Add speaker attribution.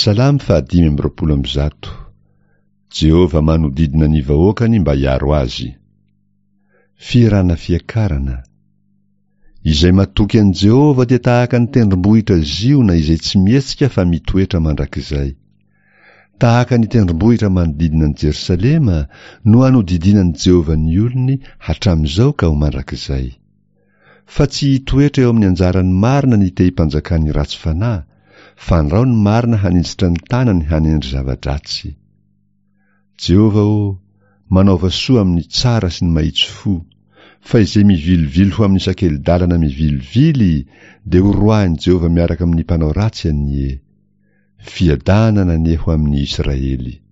Speaker 1: Salamy 5:30. Jehova manodidina ny vahoakany mba hiaro azy. Fiarana fiakarana. Izay matoky an' Jehova dia tahaka ny tendrombohitra ziona izay tsy mietsika fa mitoetra mandrakizay. Tahaka ny tendrombohitra manodidina an'i Jerosalema no hanodidinan' Jehova ny olony hatramin'izao ka ho mandrakizay. Fa tsy hitoetra eo amin'ny anjarany marina ny te-hipanjakany ratsy fanahy, fa nirao ny marina hanitsitra ny tanany hanendry zava-dratsy. Jehova manaova soa amin'ny tsara sy ny mahitsy fo, fa izay mivilivily ho amin'ny sakeli-dalana mivilivily dia ho roahany Jehova miaraka amin'ny mpanao ratsy anie. Fiadanana aneho amin'ny Israely.